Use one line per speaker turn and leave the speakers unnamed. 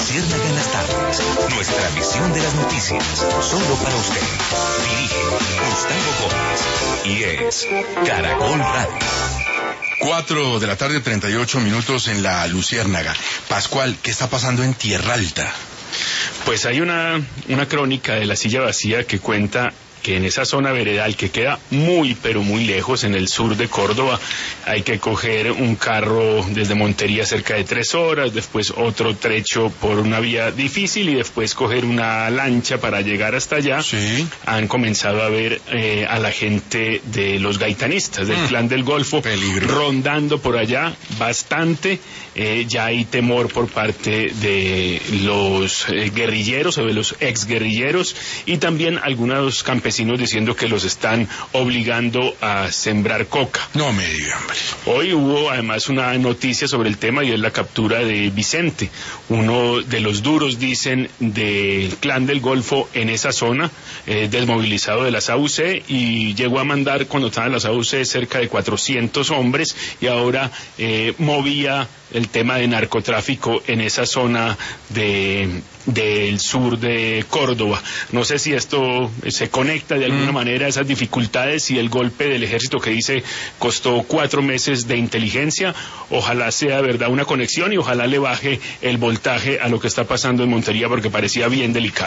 Luciérnaga en las tardes. Nuestra visión de las noticias, solo para usted. Dirige Gustavo Gómez y es Caracol Radio.
4:38 en la Luciérnaga. Pascual, ¿qué está pasando en Tierra Alta?
Pues hay una crónica de La Silla Vacía que cuenta que en esa zona veredal que queda muy pero muy lejos en el sur de Córdoba hay que coger un carro desde Montería cerca de 3 horas, después otro trecho por una vía difícil y después coger una lancha para llegar hasta allá.
Sí.
Han comenzado a ver a la gente de los gaitanistas del Clan del Golfo rondando por allá bastante. Ya hay temor por parte de los guerrilleros o de los exguerrilleros y también algunos campesinos diciendo que los están obligando a sembrar coca.
No me digan, hombre.
Hoy hubo además una noticia sobre el tema y es la captura de Vicente, uno de los duros, dicen, del Clan del Golfo en esa zona, desmovilizado de las AUC y llegó a mandar cuando estaban las AUC cerca de 400 hombres y ahora movía el tema de narcotráfico en esa zona del sur de Córdoba. No sé si esto se conecta de alguna manera a esas dificultades y el golpe del ejército que dice costó 4 meses de inteligencia. Ojalá sea verdad una conexión y ojalá le baje el voltaje a lo que está pasando en Montería porque parecía bien delicado.